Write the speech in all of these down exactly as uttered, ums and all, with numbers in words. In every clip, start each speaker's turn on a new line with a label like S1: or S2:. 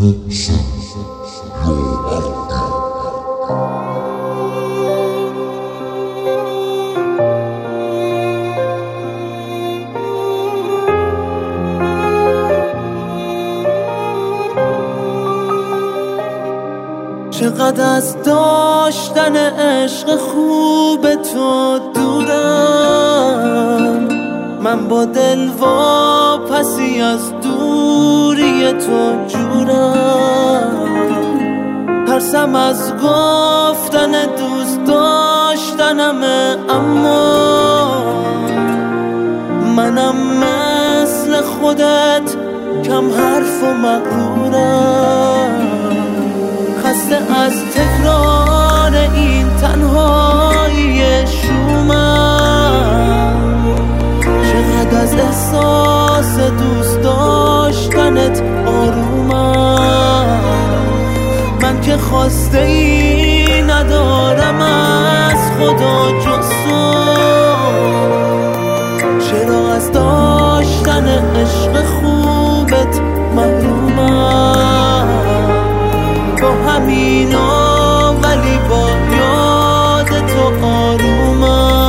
S1: چقدر از داشتن عشق خوب تو دورم، من با دل واپسی از دوری تو جورم. ترسم از گفتن دوست داشتنمه، اما منم مثل خودت کم حرف و مغرورم. خسته از تکرار این تنهایی شومم، چقدر از احساس دوست داشتنت آرومم. من که خواسته ای ندارم از خدا جز تو، چرا از داشتن عشق خوبت محرومم؟ با همینا ولی با یاد تو آرومم.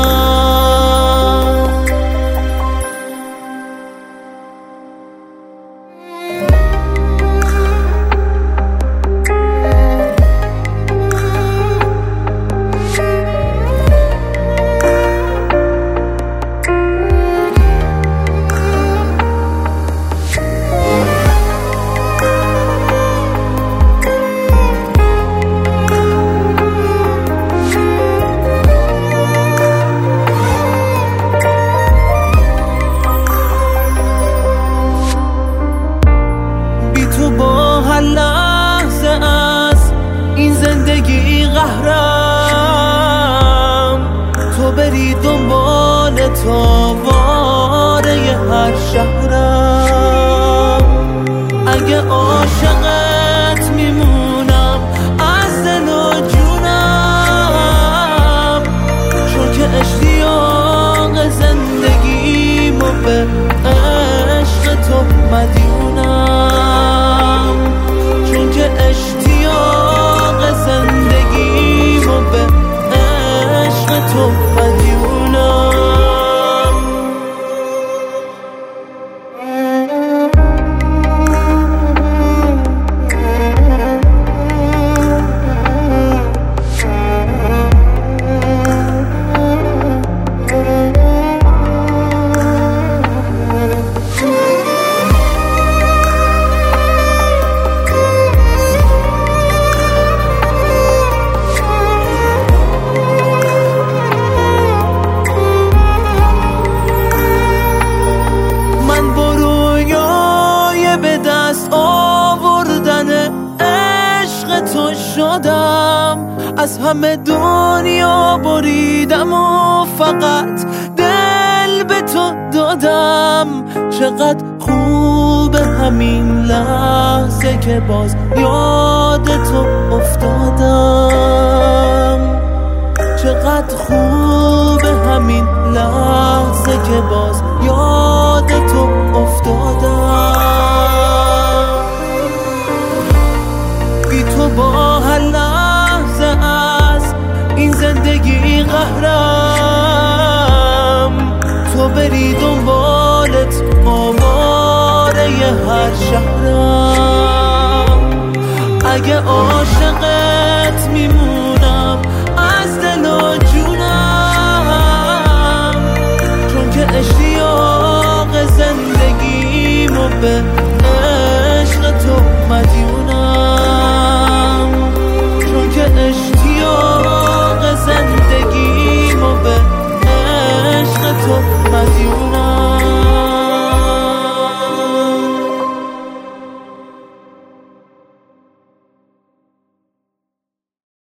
S1: لحظه از این زندگی قهرم، تو بری دنبال تاواره هر شهرم. اگه عاشقت میمونم از دل و جونم، چون که اشتیاق زندگیمو به عشق تو مدیونم، چون که اشتیاق زندگیمو به عشق تو مدیونم. از همه دنیا بریدم و فقط دل به تو دادم. چقدر خوب همین لحظه که باز یاد تو افتادم، چقدر خوب همین لحظه که باز یاد تو افتادم. بی تو با هر لحظه از این زندگی قهرم، تو بری دنبالت آواره هر شهرم. اگه عاشقت میمونم از دل و جونم، چون که اشتیاق زندگیمو به